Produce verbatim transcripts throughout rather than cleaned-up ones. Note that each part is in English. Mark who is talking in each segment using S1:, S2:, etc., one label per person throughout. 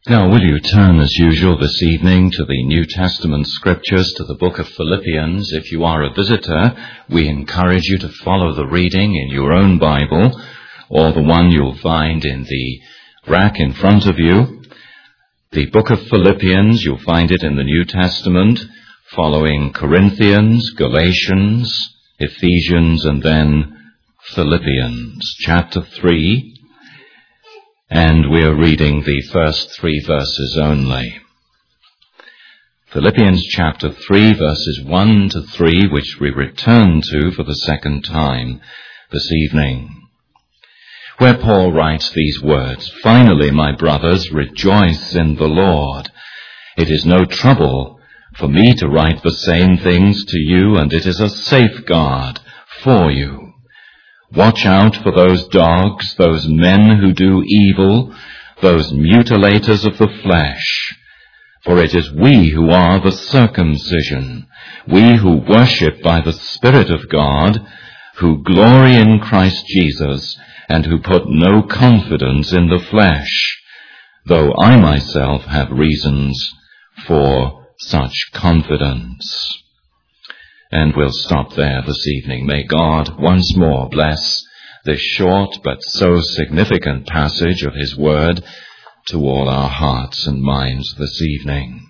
S1: Now, will you turn, as usual, this evening to the New Testament scriptures, to the book of Philippians. If you are a visitor, we encourage you to follow the reading in your own Bible, or the one you'll find in the rack in front of you. The book of Philippians, you'll find it in the New Testament, following Corinthians, Galatians, Ephesians, and then Philippians, chapter three. And we are reading the first three verses only. Philippians chapter three, verses one to three, which we return to for the second time this evening, where Paul writes these words, "Finally, my brothers, rejoice in the Lord. It is no trouble for me to write the same things to you, and it is a safeguard for you. Watch out for those dogs, those men who do evil, those mutilators of the flesh. For it is we who are the circumcision, we who worship by the Spirit of God, who glory in Christ Jesus, and who put no confidence in the flesh, though I myself have reasons for such confidence." And we'll stop there this evening. May God once more bless this short but so significant passage of His Word to all our hearts and minds this evening.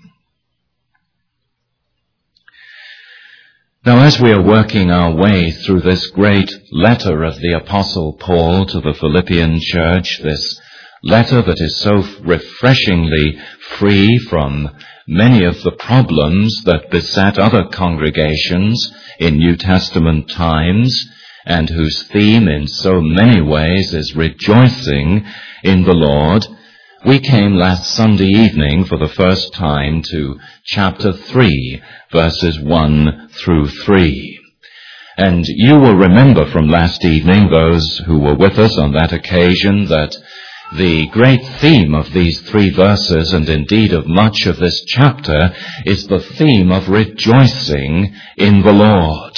S1: Now, as we are working our way through this great letter of the Apostle Paul to the Philippian church, this letter that is so refreshingly free from many of the problems that beset other congregations in New Testament times, and whose theme in so many ways is rejoicing in the Lord, we came last Sunday evening for the first time to chapter three, verses one through three. And you will remember from last evening, those who were with us on that occasion, that the great theme of these three verses, and indeed of much of this chapter, is the theme of rejoicing in the Lord.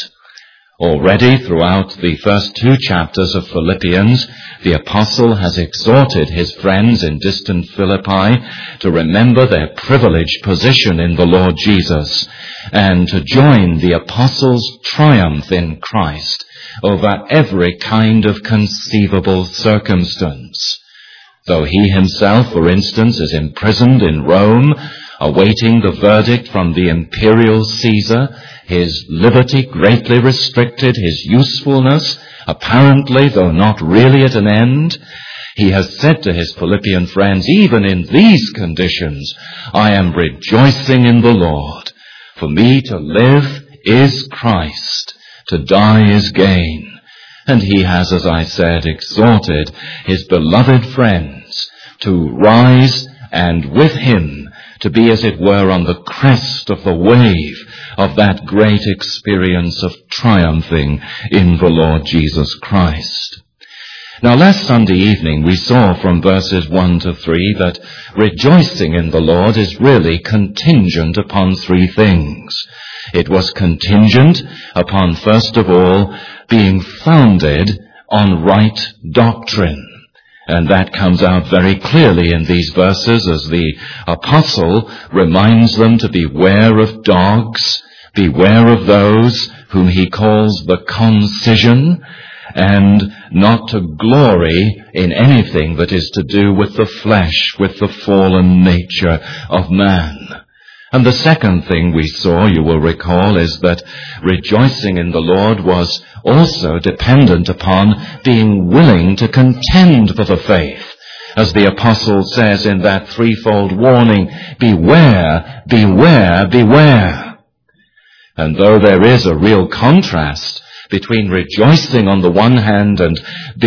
S1: Already throughout the first two chapters of Philippians, the apostle has exhorted his friends in distant Philippi to remember their privileged position in the Lord Jesus, and to join the apostle's triumph in Christ over every kind of conceivable circumstance. Though he himself, for instance, is imprisoned in Rome, awaiting the verdict from the imperial Caesar, his liberty greatly restricted, his usefulness, apparently, though not really at an end, he has said to his Philippian friends, even in these conditions, "I am rejoicing in the Lord. For me to live is Christ, to die is gain." And he has, as I said, exhorted his beloved friends to rise and with him to be, as it were, on the crest of the wave of that great experience of triumphing in the Lord Jesus Christ. Now, last Sunday evening we saw from verses one to three that rejoicing in the Lord is really contingent upon three things. It was contingent upon, first of all, being founded on right doctrine. And that comes out very clearly in these verses as the apostle reminds them to beware of dogs, beware of those whom he calls the concision, and not to glory in anything that is to do with the flesh, with the fallen nature of man. And the second thing we saw, you will recall, is that rejoicing in the Lord was also dependent upon being willing to contend for the faith. As the apostle says in that threefold warning, beware, beware, beware. And though there is a real contrast between rejoicing on the one hand and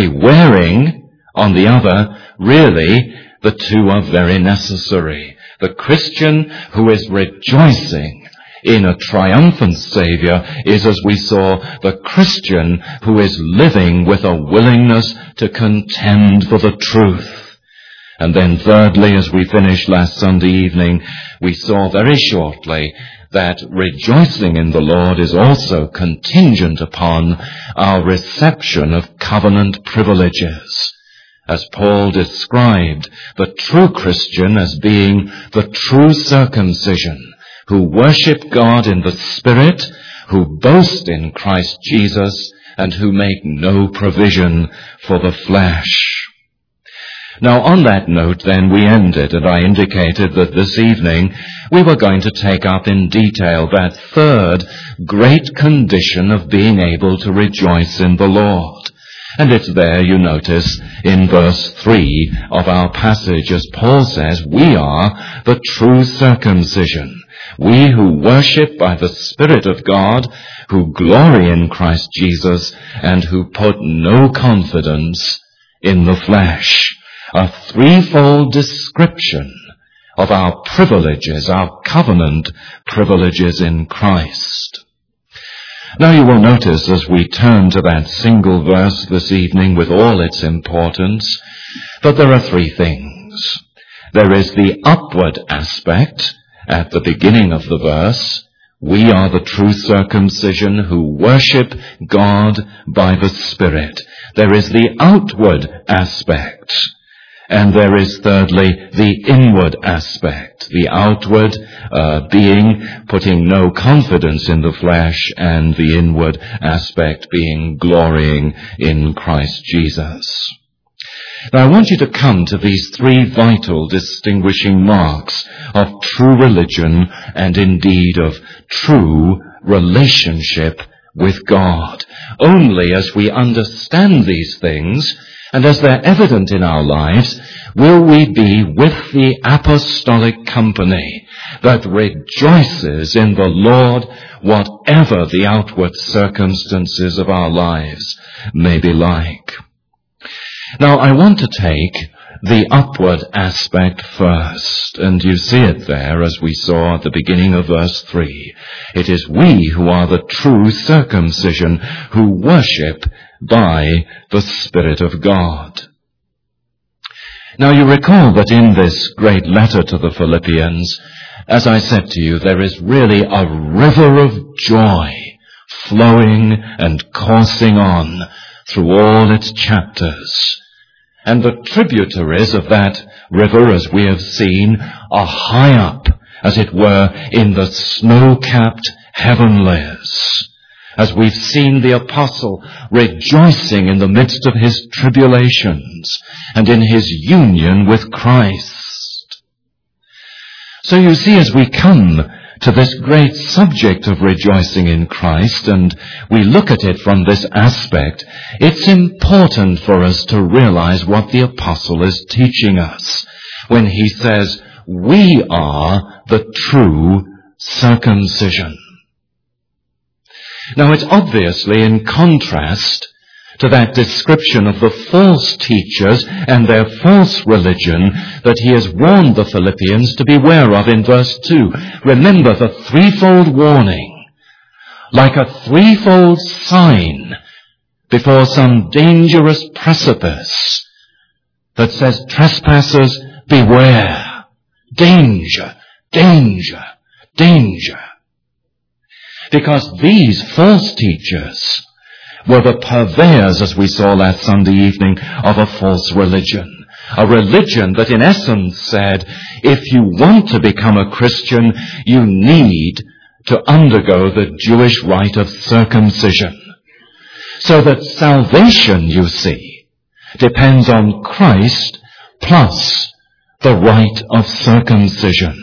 S1: bewaring on the other, really the two are very necessary. The Christian who is rejoicing in a triumphant Savior is, as we saw, the Christian who is living with a willingness to contend for the truth. And then thirdly, as we finished last Sunday evening, we saw very shortly that rejoicing in the Lord is also contingent upon our reception of covenant privileges. as Paul described the true Christian as being the true circumcision, who worship God in the Spirit, who boast in Christ Jesus, and who make no provision for the flesh. Now, on that note, then, we ended, and I indicated that this evening we were going to take up in detail that third great condition of being able to rejoice in the Lord. And it's there, you notice, in verse three of our passage, as Paul says, we are the true circumcision. We who worship by the Spirit of God, who glory in Christ Jesus, and who put no confidence in the flesh. A threefold description of our privileges, our covenant privileges in Christ. Now you will notice as we turn to that single verse this evening with all its importance, that there are three things. There is the upward aspect at the beginning of the verse. We are the true circumcision who worship God by the Spirit. There is the outward aspect. And there is thirdly the inward aspect, the outward uh, being putting no confidence in the flesh, and the inward aspect being glorying in Christ Jesus. Now I want you to come to these three vital distinguishing marks of true religion and indeed of true relationship with God. Only as we understand these things, and as they're evident in our lives, will we be with the apostolic company that rejoices in the Lord, whatever the outward circumstances of our lives may be like. Now, I want to take the upward aspect first, and you see it there as we saw at the beginning of verse three. It is we who are the true circumcision, who worship by the Spirit of God. Now you recall that in this great letter to the Philippians, as I said to you, there is really a river of joy flowing and coursing on through all its chapters. And the tributaries of that river, as we have seen, are high up, as it were, in the snow-capped heavenlies. As we've seen the apostle rejoicing in the midst of his tribulations and in his union with Christ. So you see, as we come to this great subject of rejoicing in Christ, and we look at it from this aspect, it's important for us to realize what the apostle is teaching us when he says, we are the true circumcision. Now it's obviously in contrast to that description of the false teachers and their false religion that he has warned the Philippians to beware of in verse two. Remember the threefold warning, like a threefold sign before some dangerous precipice that says, trespassers, beware, danger, danger, danger. Because these false teachers were the purveyors, as we saw last Sunday evening, of a false religion. A religion that in essence said, if you want to become a Christian, you need to undergo the Jewish rite of circumcision. So that salvation, you see, depends on Christ plus the rite of circumcision.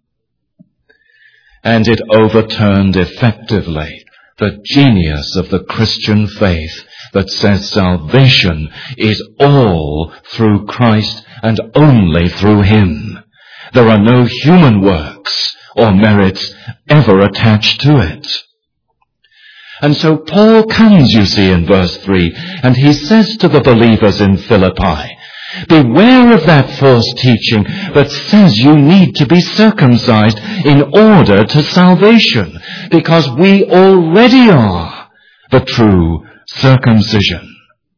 S1: And it overturned effectively the genius of the Christian faith that says salvation is all through Christ and only through him. There are no human works or merits ever attached to it. And so Paul comes, you see, in verse three, and he says to the believers in Philippi, beware of that false teaching that says you need to be circumcised in order to salvation, because we already are the true circumcision.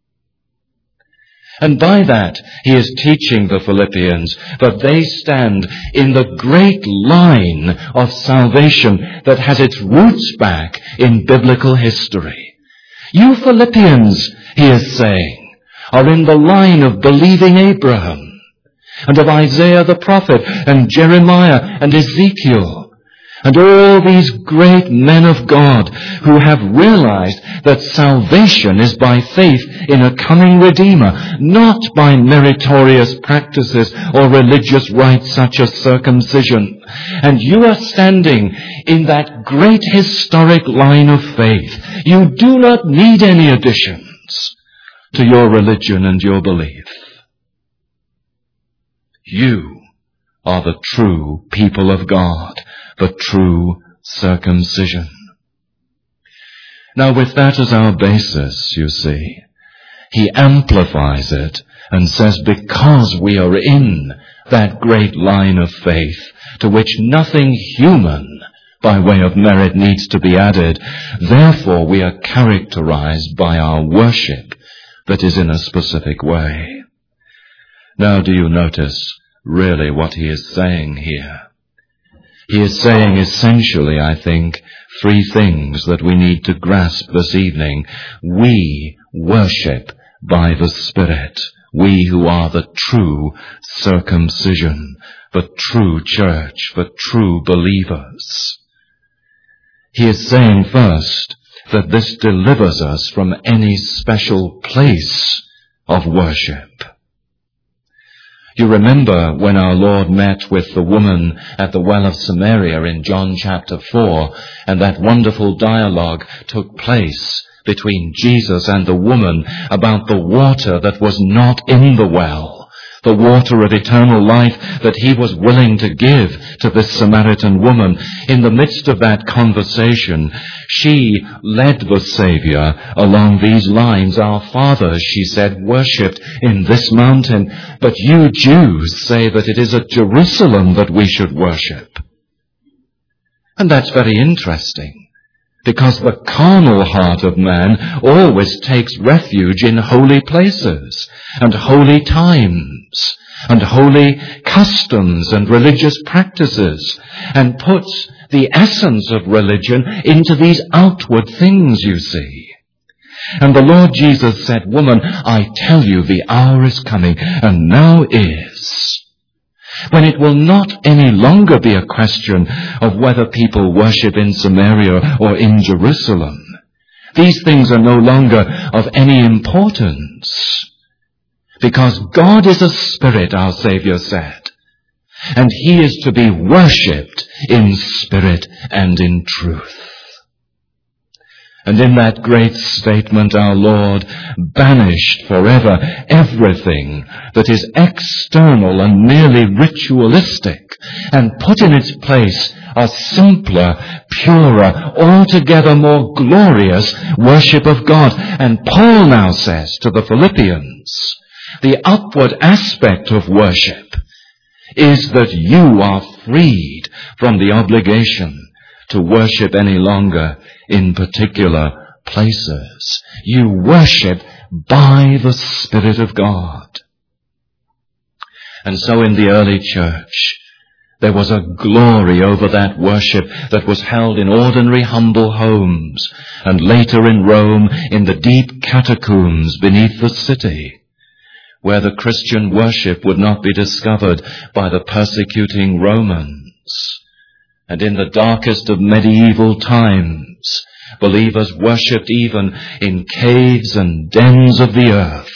S1: And by that, he is teaching the Philippians that they stand in the great line of salvation that has its roots back in biblical history. You Philippians, he is saying, are in the line of believing Abraham, and of Isaiah the prophet, and Jeremiah, and Ezekiel, and all these great men of God who have realized that salvation is by faith in a coming Redeemer, not by meritorious practices or religious rites such as circumcision. And you are standing in that great historic line of faith. You do not need any additions to your religion and your belief. You are the true people of God, the true circumcision. Now, with that as our basis, you see, he amplifies it and says, because we are in that great line of faith to which nothing human by way of merit needs to be added, therefore we are characterized by our worship that is in a specific way. Now, do you notice really what he is saying here? He is saying essentially, I think, three things that we need to grasp this evening. We worship by the Spirit. We who are the true circumcision, the true church, the true believers. He is saying first that this delivers us from any special place of worship. You remember when our Lord met with the woman at the well of Samaria in John chapter four, and that wonderful dialogue took place between Jesus and the woman about the water that was not in the well, the water of eternal life that he was willing to give to this Samaritan woman. In the midst of that conversation, she led the Savior along these lines. Our fathers, she said, worshipped in this mountain, but you Jews say that it is at Jerusalem that we should worship. And that's very interesting, because the carnal heart of man always takes refuge in holy places and holy times and holy customs and religious practices, and puts the essence of religion into these outward things, you see. And the Lord Jesus said, woman, I tell you, the hour is coming, and now is, when it will not any longer be a question of whether people worship in Samaria or in Jerusalem. These things are no longer of any importance, because God is a spirit, our Savior said, and he is to be worshipped in spirit and in truth. And in that great statement, our Lord banished forever everything that is external and merely ritualistic, and put in its place a simpler, purer, altogether more glorious worship of God. And Paul now says to the Philippians, the upward aspect of worship is that you are freed from the obligation to worship any longer in particular places. You worship by the Spirit of God. And so in the early church, there was a glory over that worship that was held in ordinary humble homes, and later in Rome in the deep catacombs beneath the city, where the Christian worship would not be discovered by the persecuting Romans. And in the darkest of medieval times, believers worshipped even in caves and dens of the earth.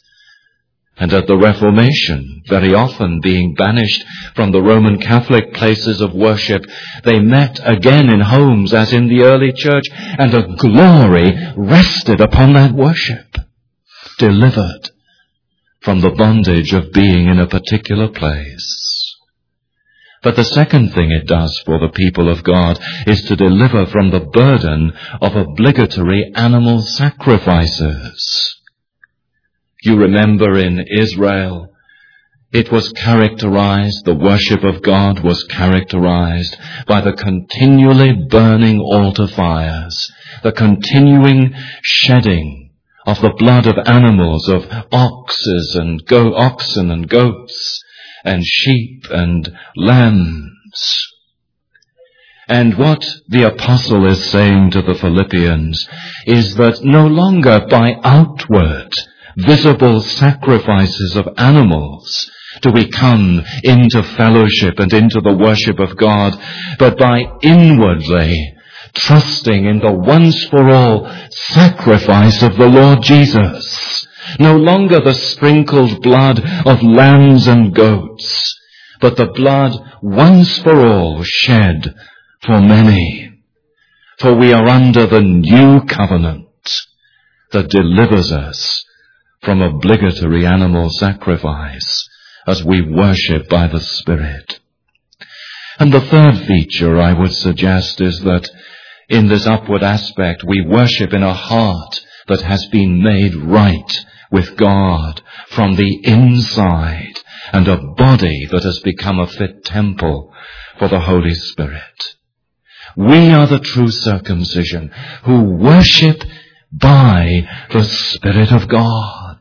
S1: And at the Reformation, very often being banished from the Roman Catholic places of worship, they met again in homes as in the early church, and a glory rested upon that worship, delivered from the bondage of being in a particular place. But the second thing it does for the people of God is to deliver from the burden of obligatory animal sacrifices. You remember in Israel, it was characterized, the worship of God was characterized by the continually burning altar fires, the continuing shedding of the blood of animals, of oxes and go oxen and goats and sheep and lambs. And what the apostle is saying to the Philippians is that no longer by outward visible sacrifices of animals do we come into fellowship and into the worship of God, but by inwardly trusting in the once-for-all sacrifice of the Lord Jesus. No longer the sprinkled blood of lambs and goats, but the blood once for all shed for many. For we are under the new covenant that delivers us from obligatory animal sacrifice as we worship by the Spirit. And the third feature I would suggest is that in this upward aspect we worship in a heart that has been made right with God from the inside, and a body that has become a fit temple for the Holy Spirit. We are the true circumcision who worship by the Spirit of God.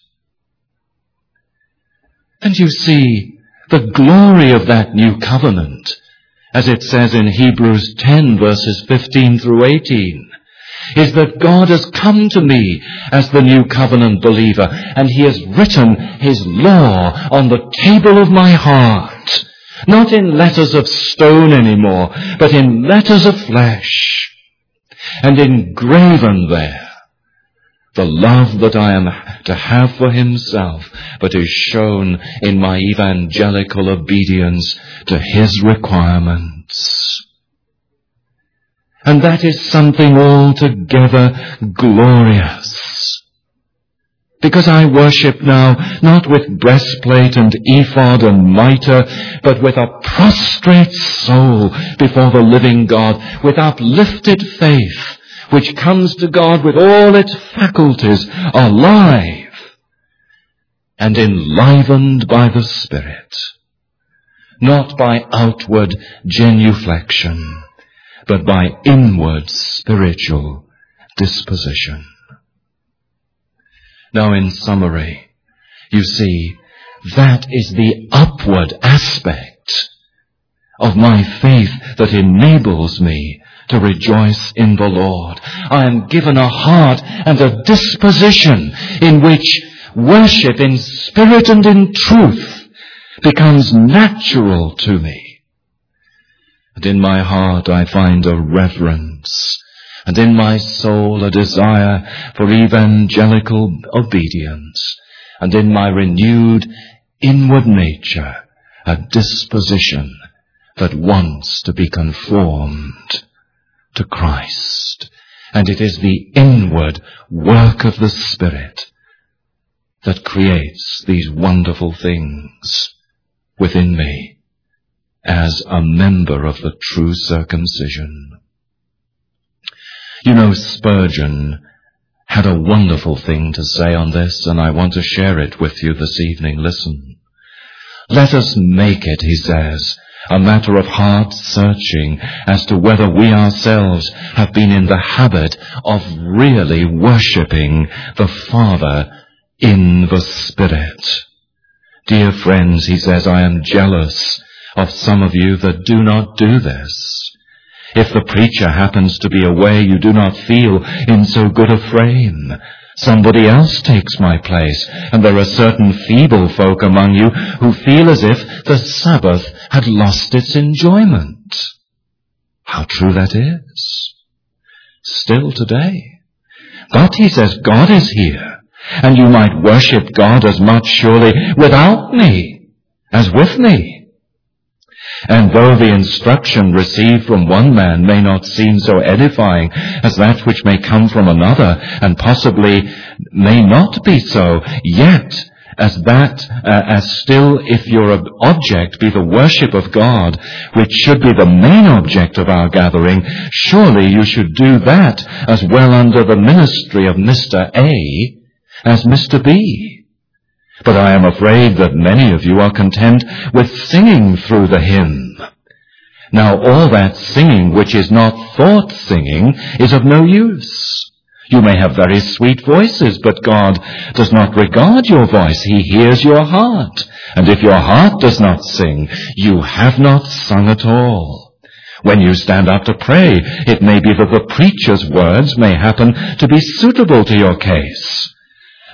S1: And you see the glory of that new covenant, as it says in Hebrews ten verses fifteen through eighteen, is that God has come to me as the new covenant believer, and he has written his law on the table of my heart, not in letters of stone anymore, but in letters of flesh, and engraven there the love that I am to have for himself, but is shown in my evangelical obedience to his requirements. And that is something altogether glorious. Because I worship now not with breastplate and ephod and mitre, but with a prostrate soul before the living God, with uplifted faith, which comes to God with all its faculties alive and enlivened by the Spirit, not by outward genuflection, but by inward spiritual disposition. Now, in summary, you see, that is the upward aspect of my faith that enables me to rejoice in the Lord. I am given a heart and a disposition in which worship in spirit and in truth becomes natural to me. And in my heart I find a reverence, and in my soul a desire for evangelical obedience, and in my renewed inward nature a disposition that wants to be conformed to Christ. And it is the inward work of the Spirit that creates these wonderful things within me as a member of the true circumcision. You know, Spurgeon had a wonderful thing to say on this, and I want to share it with you this evening. Listen. Let us make it, he says, a matter of heart searching as to whether we ourselves have been in the habit of really worshipping the Father in the Spirit. Dear friends, he says, I am jealous of some of you that do not do this. If the preacher happens to be away, you do not feel in so good a frame. Somebody else takes my place, and there are certain feeble folk among you who feel as if the Sabbath had lost its enjoyment. How true that is. Still today. But, he says, God is here, and you might worship God as much surely without me as with me. And though the instruction received from one man may not seem so edifying as that which may come from another, and possibly may not be so, yet as that, uh, as still if your object be the worship of God, which should be the main object of our gathering, surely you should do that as well under the ministry of Mister A as Mister B. But I am afraid that many of you are content with singing through the hymn. Now, all that singing which is not thought singing is of no use. You may have very sweet voices, but God does not regard your voice. He hears your heart. And if your heart does not sing, you have not sung at all. When you stand up to pray, it may be that the preacher's words may happen to be suitable to your case.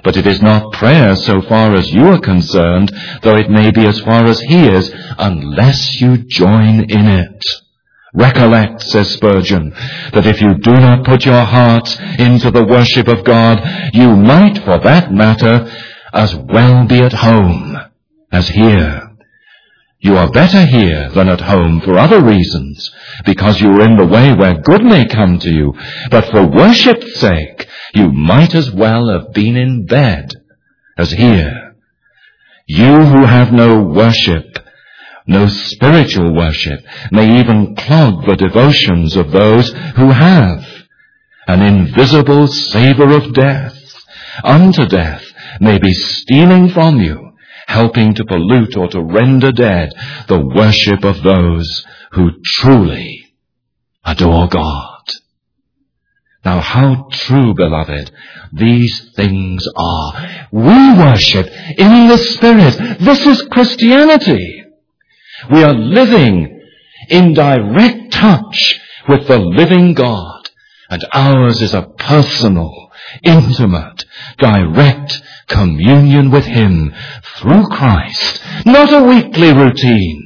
S1: But it is not prayer so far as you are concerned, though it may be as far as he is, unless you join in it. Recollect, says Spurgeon, that if you do not put your hearts into the worship of God, you might, for that matter, as well be at home as here. You are better here than at home for other reasons, because you are in the way where good may come to you. But for worship's sake, you might as well have been in bed as here. You who have no worship, no spiritual worship, may even clog the devotions of those who have. An invisible savor of death unto death may be stealing from you, helping to pollute or to render dead the worship of those who truly adore God. Now how true, beloved, these things are. We worship in the Spirit. This is Christianity. We are living in direct touch with the living God, and ours is a personal, intimate, direct communion with him through Christ, not a weekly routine.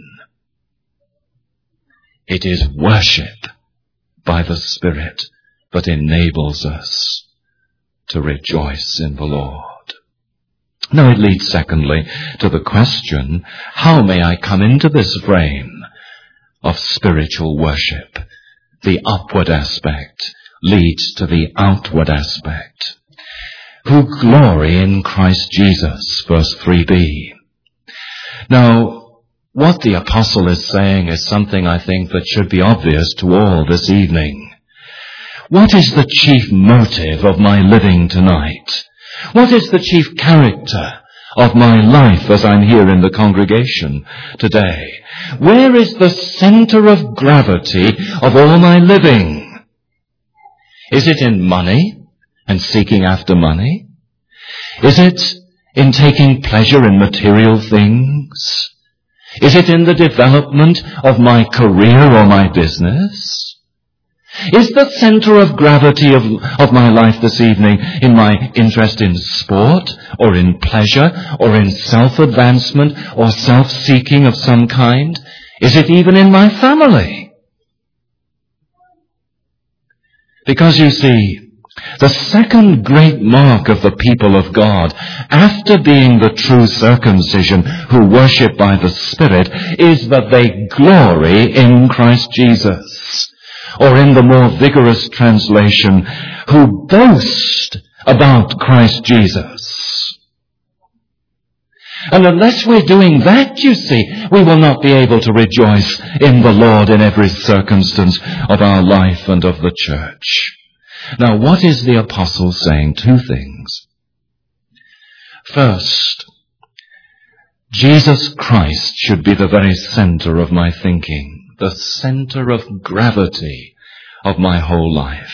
S1: It is worship by the Spirit that enables us to rejoice in the Lord. Now it leads secondly to the question, how may I come into this frame of spiritual worship? The upward aspect leads to the outward aspect. Who glory in Christ Jesus, verse three b. Now, what the apostle is saying is something I think that should be obvious to all this evening. What is the chief motive of my living tonight? What is the chief character of my life as I'm here in the congregation today? Where is the center of gravity of all my living? Is it in money and seeking after money? Is it in taking pleasure in material things? Is it in the development of my career or my business? Is the center of gravity of, of my life this evening in my interest in sport or in pleasure or in self-advancement or self-seeking of some kind? Is it even in my family? Because you see, the second great mark of the people of God, after being the true circumcision who worship by the Spirit, is that they glory in Christ Jesus. Or in the more vigorous translation, who boast about Christ Jesus. And unless we're doing that, you see, we will not be able to rejoice in the Lord in every circumstance of our life and of the church. Now, what is the apostle saying? Two things. First, Jesus Christ should be the very center of my thinking, the center of gravity of my whole life.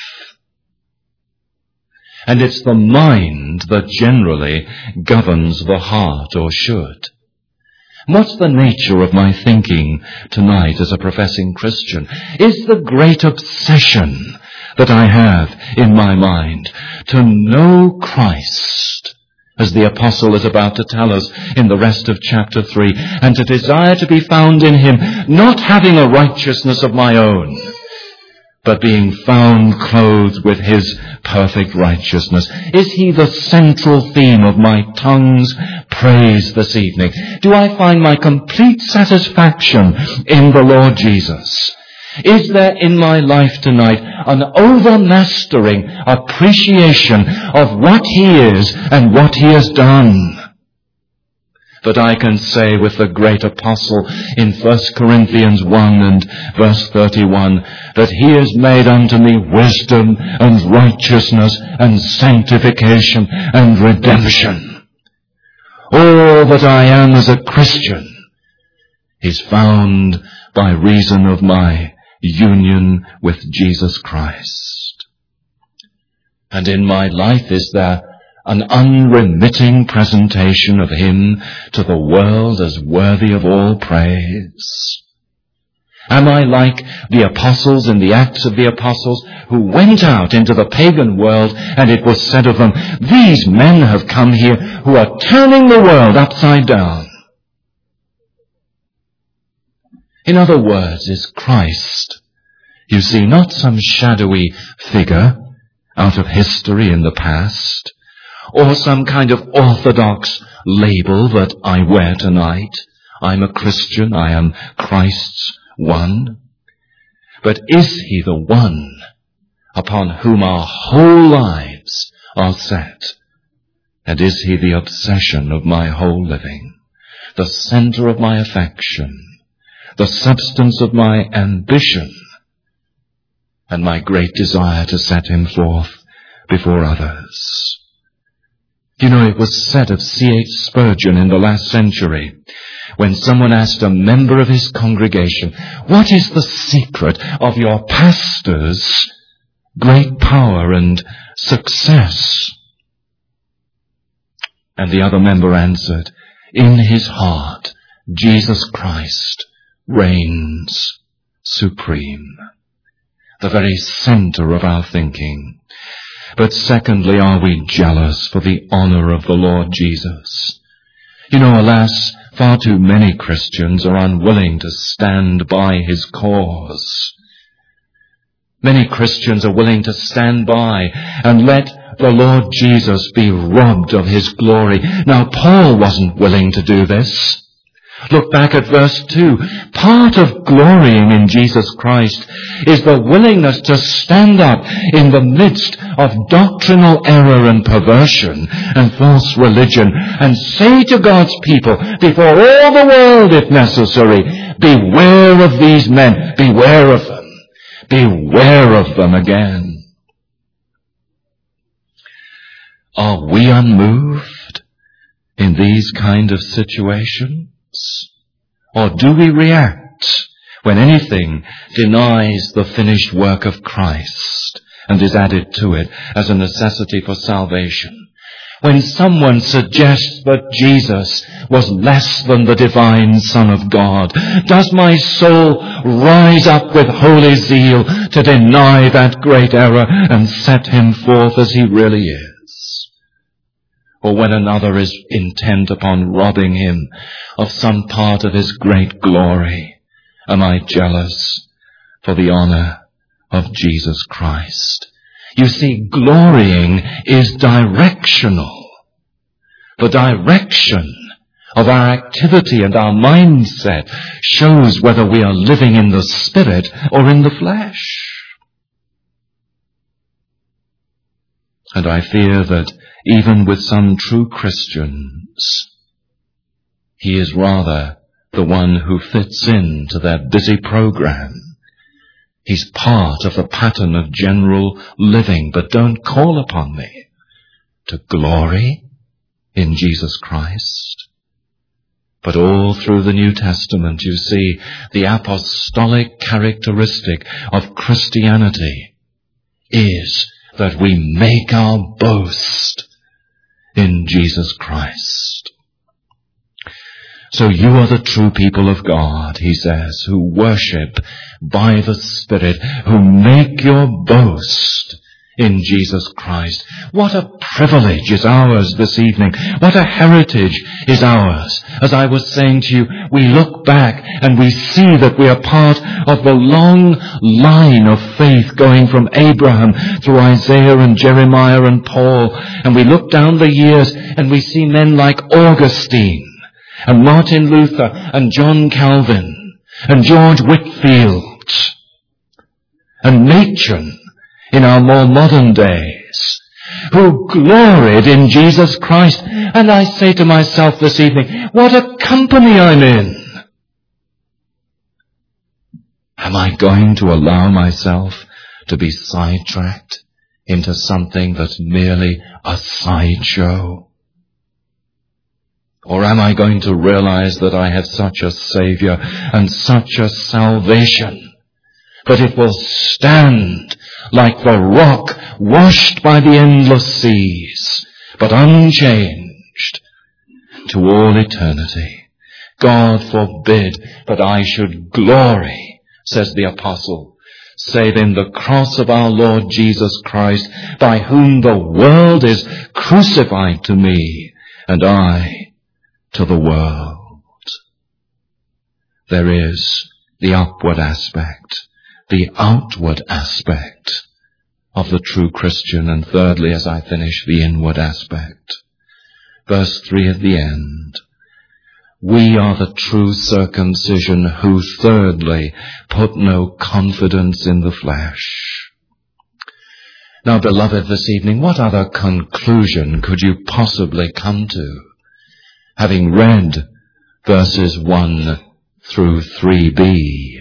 S1: And it's the mind that generally governs the heart, or should. What's the nature of my thinking tonight as a professing Christian? Is the great obsession that I have in my mind to know Christ, as the apostle is about to tell us in the rest of chapter three, and to desire to be found in him, not having a righteousness of my own, but being found clothed with his perfect righteousness? Is he the central theme of my tongue's praise this evening? Do I find my complete satisfaction in the Lord Jesus? Is there in my life tonight an overmastering appreciation of what he is and what he has done? That I can say with the great apostle in First Corinthians one and verse thirty-one, that he has made unto me wisdom and righteousness and sanctification and redemption. All that I am as a Christian is found by reason of my union with Jesus Christ. And in my life is there an unremitting presentation of him to the world as worthy of all praise. Am I like the apostles in the Acts of the Apostles who went out into the pagan world and it was said of them, these men have come here who are turning the world upside down? In other words, is Christ, you see, not some shadowy figure out of history in the past, or some kind of orthodox label that I wear tonight. I'm a Christian, I am Christ's one. But is he the one upon whom our whole lives are set? And is he the obsession of my whole living, the center of my affection, the substance of my ambition, and my great desire to set him forth before others? You know, it was said of C H Spurgeon in the last century, when someone asked a member of his congregation, what is the secret of your pastor's great power and success? And the other member answered, in his heart, Jesus Christ reigns supreme, the very center of our thinking. But secondly, are we jealous for the honor of the Lord Jesus? You know, alas, far too many Christians are unwilling to stand by his cause. Many Christians are willing to stand by and let the Lord Jesus be robbed of his glory. Now, Paul wasn't willing to do this. Look back at verse two. Part of glorying in Jesus Christ is the willingness to stand up in the midst of doctrinal error and perversion and false religion and say to God's people before all the world, if necessary, beware of these men, beware of them, beware of them again. Are we unmoved in these kind of situations? Or do we react when anything denies the finished work of Christ and is added to it as a necessity for salvation? When someone suggests that Jesus was less than the divine Son of God, does my soul rise up with holy zeal to deny that great error and set him forth as he really is? Or when another is intent upon robbing him of some part of his great glory, am I jealous for the honor of Jesus Christ? You see, glorying is directional. The direction of our activity and our mindset shows whether we are living in the Spirit or in the flesh. And I fear that even with some true Christians, he is rather the one who fits into their busy program. He's part of the pattern of general living, but don't call upon me to glory in Jesus Christ. But all through the New Testament, you see the apostolic characteristic of Christianity is that we make our boast in Jesus Christ. So you are the true people of God, he says, who worship by the Spirit, who make your boast in Jesus Christ. What a privilege is ours this evening. What a heritage is ours. As I was saying to you, we look back and we see that we are part of the long line of faith going from Abraham through Isaiah and Jeremiah and Paul. And we look down the years and we see men like Augustine and Martin Luther and John Calvin and George Whitefield and Machen in our more modern days, who gloried in Jesus Christ. And I say to myself this evening, what a company I'm in. Am I going to allow myself to be sidetracked into something that's merely a sideshow? Or am I going to realize that I have such a Savior and such a salvation that it will stand like the rock washed by the endless seas, but unchanged to all eternity? God forbid that I should glory says the apostle, save in the cross of our Lord Jesus Christ, by whom the world is crucified to me, and I to the world. There is the upward aspect, the outward aspect of the true Christian, and thirdly, as I finish, the inward aspect. Verse three at the end. We are the true circumcision who, thirdly, put no confidence in the flesh. Now, beloved, this evening, what other conclusion could you possibly come to, having read verses one through three b?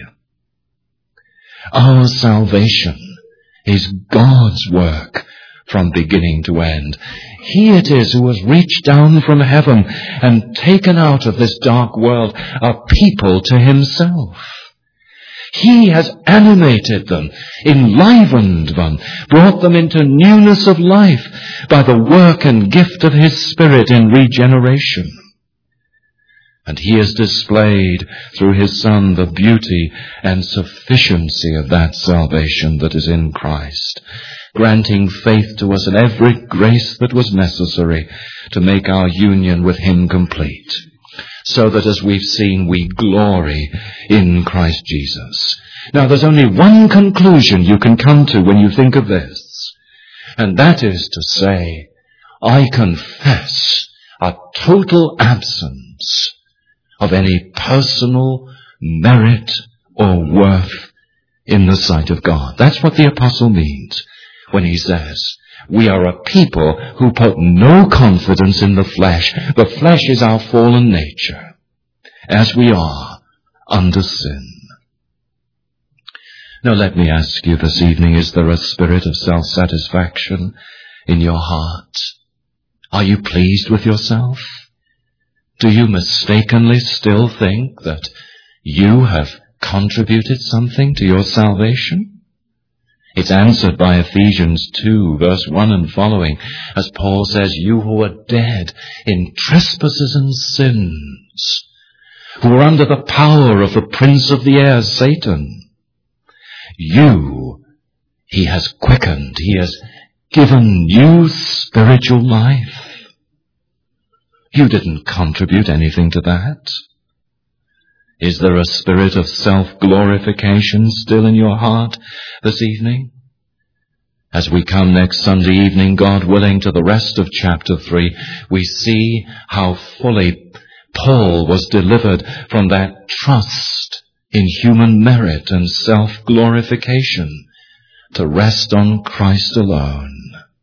S1: Our salvation is God's work from beginning to end. He it is who has reached down from heaven and taken out of this dark world a people to himself. He has animated them, enlivened them, brought them into newness of life by the work and gift of his Spirit in regeneration. And he has displayed through his Son the beauty and sufficiency of that salvation that is in Christ, granting faith to us and every grace that was necessary to make our union with him complete, so that, as we've seen, we glory in Christ Jesus. Now, there's only one conclusion you can come to when you think of this, and that is to say, I confess a total absence of any personal merit or worth in the sight of God. That's what the apostle means when he says, we are a people who put no confidence in the flesh. The flesh is our fallen nature, as we are under sin. Now let me ask you this evening, is there a spirit of self-satisfaction in your heart? Are you pleased with yourself? Do you mistakenly still think that you have contributed something to your salvation? It's answered by Ephesians two, verse one and following, as Paul says, you who are dead in trespasses and sins, who are under the power of the prince of the air, Satan, you he has quickened, he has given you spiritual life. You didn't contribute anything to that. Is there a spirit of self-glorification still in your heart this evening? As we come next Sunday evening, God willing, to the rest of chapter three, we see how fully Paul was delivered from that trust in human merit and self-glorification to rest on Christ alone.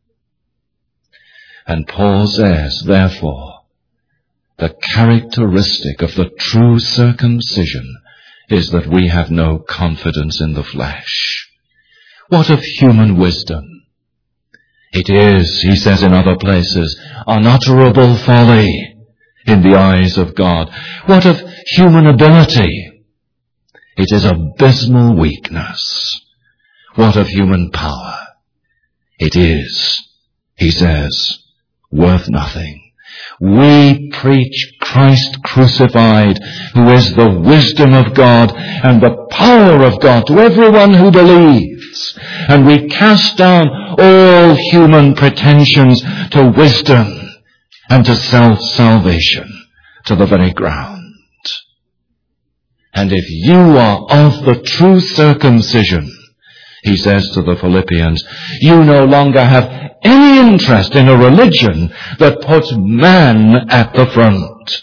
S1: And Paul says, therefore, the characteristic of the true circumcision is that we have no confidence in the flesh. What of human wisdom? It is, he says in other places, unutterable folly in the eyes of God. What of human ability? It is abysmal weakness. What of human power? It is, he says, worth nothing. We preach Christ crucified, who is the wisdom of God and the power of God to everyone who believes. And we cast down all human pretensions to wisdom and to self-salvation to the very ground. And if you are of the true circumcision, he says to the Philippians, you no longer have any interest in a religion that puts man at the front.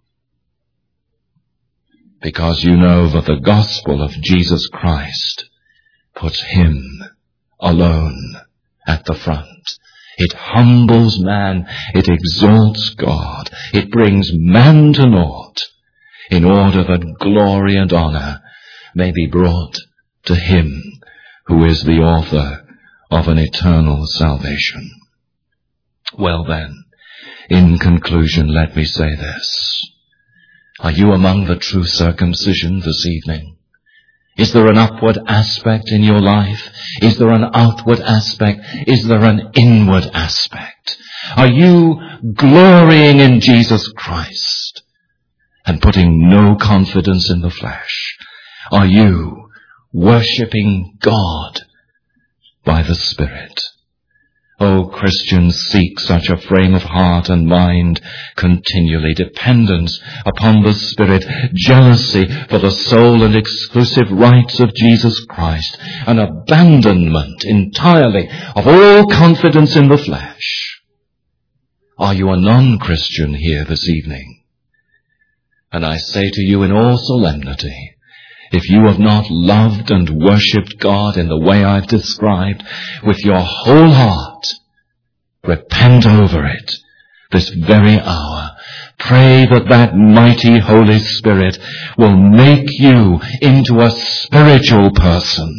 S1: Because you know that the gospel of Jesus Christ puts him alone at the front. It humbles man, it exalts God, it brings man to naught, in order that glory and honor may be brought to him who is the author of an eternal salvation. Well then, in conclusion, let me say this. Are you among the true circumcision this evening? Is there an upward aspect in your life? Is there an outward aspect? Is there an inward aspect? Are you glorying in Jesus Christ and putting no confidence in the flesh? Are you worshipping God by the Spirit. O Christians, seek such a frame of heart and mind, continually dependence upon the Spirit, jealousy for the sole and exclusive rights of Jesus Christ, an abandonment entirely of all confidence in the flesh. Are you a non-Christian here this evening? And I say to you in all solemnity, if you have not loved and worshipped God in the way I've described with your whole heart, repent over it this very hour. Pray that that mighty Holy Spirit will make you into a spiritual person.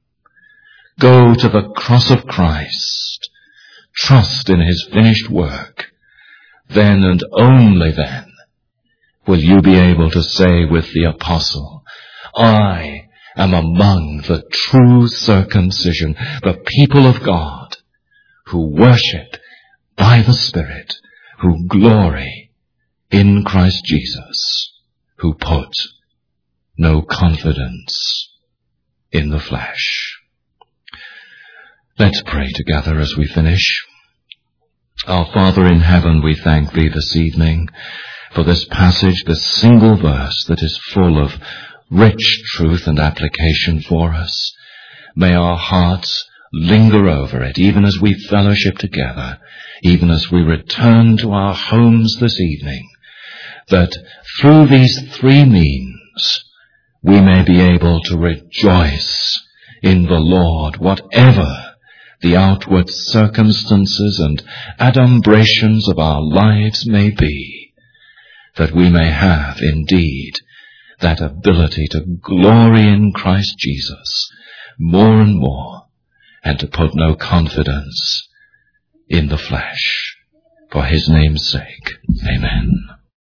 S1: Go to the cross of Christ. Trust in his finished work. Then and only then will you be able to say with the apostle, I am among the true circumcision, the people of God, who worship by the Spirit, who glory in Christ Jesus, who put no confidence in the flesh. Let's pray together as we finish. Our Father in heaven, we thank thee this evening for this passage, this single verse that is full of rich truth and application for us. May our hearts linger over it, even as we fellowship together, even as we return to our homes this evening, that through these three means we may be able to rejoice in the Lord, whatever the outward circumstances and adumbrations of our lives may be, that we may have indeed that ability to glory in Christ Jesus more and more, and to put no confidence in the flesh. For his name's sake, amen.